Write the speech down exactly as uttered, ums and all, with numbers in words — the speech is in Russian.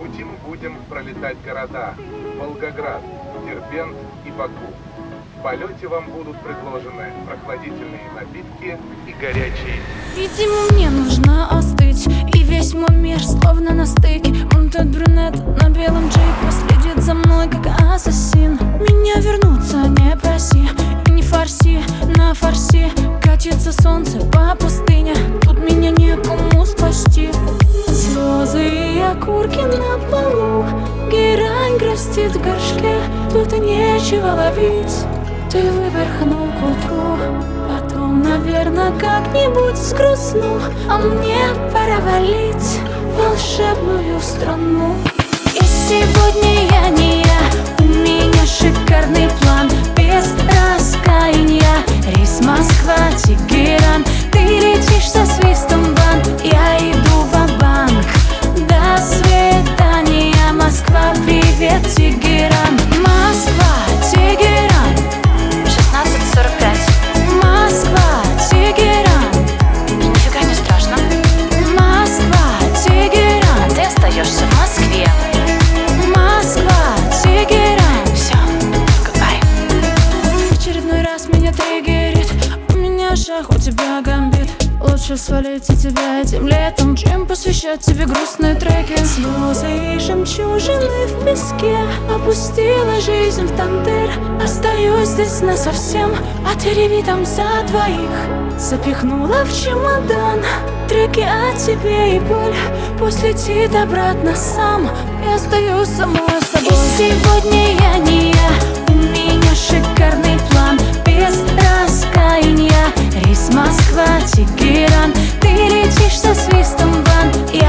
пути мы будем пролетать города Волгоград, Дербент и Баку. В полете вам будут предложены прохладительные напитки и горячие. Видимо, мне нужно остыть, и весь мой мир словно на стыке. Он тот брюнет на белом джипе следит за мной, как ассасин. Меня вернуться не проси, и не фарси, на фарси катится солнце по пустыне. Тут меня некому спасти. Слезы и окурки на полу, герань грустит в горшке. Тут и нечего ловить, ты выверхнул к утру. Потом, наверное, как-нибудь сгрустну, а мне пора валить в волшебную страну. И сегодня я не я, у меня шикарный план, без раскаяния. Рейс Москва-Тегеран, ты летишь со свистом бан, я иду ва-банк. До свидания, Москва, привет, Тегеран. Москва-Тегеран, шестнадцать сорок пять. Москва, Тегеран. Нифига не страшно. Москва, Тегеран. Ты остаешься в Москве. Москва, Тегеран. Все, goodbye. В очередной раз меня триггерит, у меня шах, у тебя гамбит. Лучше свалить от тебя этим летом, чем посвящать тебе грустные треки. Слезы и жемчужины в песке, опустила жизнь в тандыр. Остаюсь здесь насовсем, а ты реви там за двоих. Запихнула в чемодан треки о тебе и боль. Пусть летит обратно сам, я остаюсь самой собой. И сегодня я не я, у меня шикарный план, без раскаяния. Рейс Москва-Тегеран, ты летишь со свистом бан.